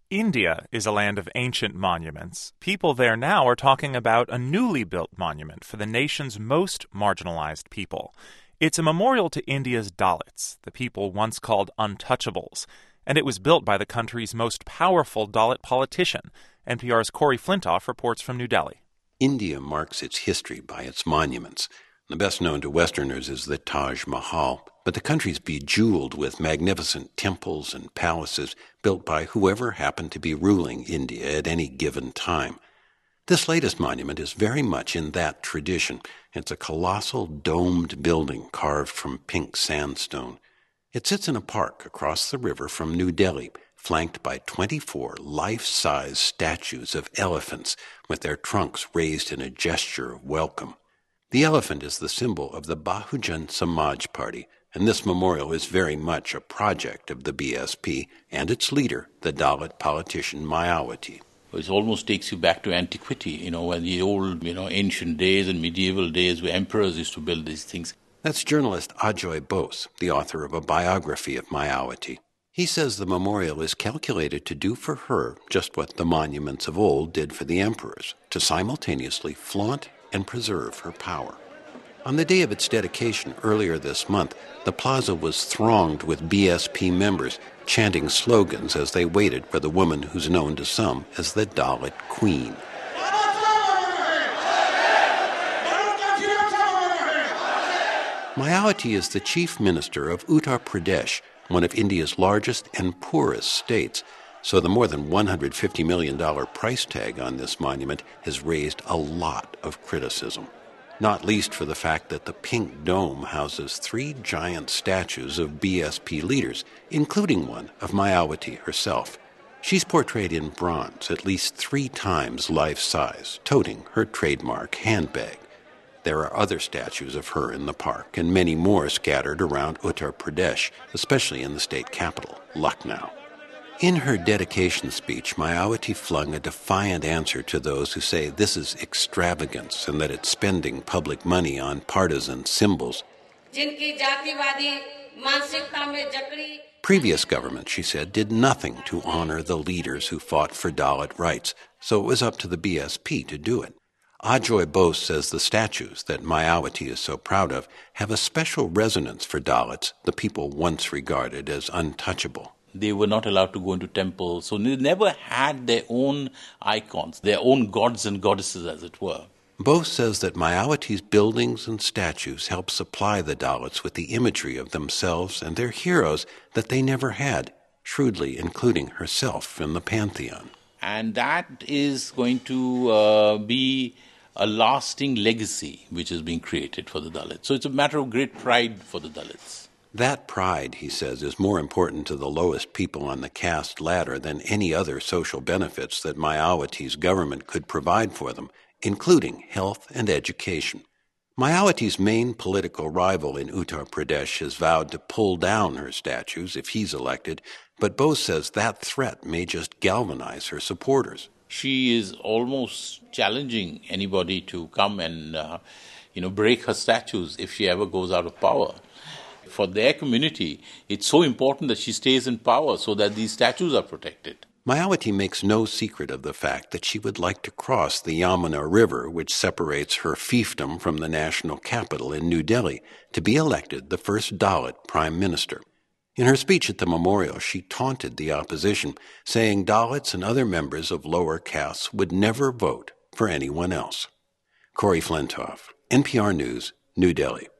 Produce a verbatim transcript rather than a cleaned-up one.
India is a land of ancient monuments. People there now are talking about a newly built monument for the nation's most marginalized people. It's a memorial to India's Dalits, the people once called untouchables, and it was built by the country's most powerful Dalit politician. N P R's Corey Flintoff reports from New Delhi. India marks its history by its monuments. The best known to Westerners is the Taj Mahal, but the country's bejeweled with magnificent temples and palaces built by whoever happened to be ruling India at any given time. This latest monument is very much in that tradition. It's a colossal domed building carved from pink sandstone. It sits in a park across the river from New Delhi, flanked by twenty-four life-size statues of elephants with their trunks raised in a gesture of welcome. The elephant is the symbol of the Bahujan Samaj Party, and this memorial is very much a project of the B S P and its leader, the Dalit politician Mayawati. It almost takes you back to antiquity, you know, when the old, you know, ancient days and medieval days where emperors used to build these things. That's journalist Ajoy Bose, the author of a biography of Mayawati. He says the memorial is calculated to do for her just what the monuments of old did for the emperors, to simultaneously flaunt and preserve her power. On the day of its dedication earlier this month, the plaza was thronged with B S P members, chanting slogans as they waited for the woman who's known to some as the Dalit Queen. Mayawati is the chief minister of Uttar Pradesh, one of India's largest and poorest states, so the more than one hundred fifty million dollars price tag on this monument has raised a lot of criticism, not least for the fact that the pink dome houses three giant statues of B S P leaders, including one of Mayawati herself. She's portrayed in bronze at least three times life-size, toting her trademark handbag. There are other statues of her in the park, and many more scattered around Uttar Pradesh, especially in the state capital, Lucknow. In her dedication speech, Mayawati flung a defiant answer to those who say this is extravagance and that it's spending public money on partisan symbols. Previous government, she said, did nothing to honor the leaders who fought for Dalit rights, so it was up to the B S P to do it. Ajoy Bose says the statues that Mayawati is so proud of have a special resonance for Dalits, the people once regarded as untouchable. They were not allowed to go into temples, so they never had their own icons, their own gods and goddesses, as it were. Bose says that Mayawati's buildings and statues help supply the Dalits with the imagery of themselves and their heroes that they never had, shrewdly including herself in the pantheon. And that is going to uh, be a lasting legacy which is being created for the Dalits. So it's a matter of great pride for the Dalits. That pride, he says, is more important to the lowest people on the caste ladder than any other social benefits that Mayawati's government could provide for them, including health and education. Mayawati's main political rival in Uttar Pradesh has vowed to pull down her statues if he's elected, but Bose says that threat may just galvanize her supporters. She is almost challenging anybody to come and, uh, you know, break her statues if she ever goes out of power. For their community, it's so important that she stays in power so that these statues are protected. Mayawati makes no secret of the fact that she would like to cross the Yamuna River, which separates her fiefdom from the national capital in New Delhi, to be elected the first Dalit prime minister. In her speech at the memorial, she taunted the opposition, saying Dalits and other members of lower castes would never vote for anyone else. Corey Flintoff, N P R News, New Delhi.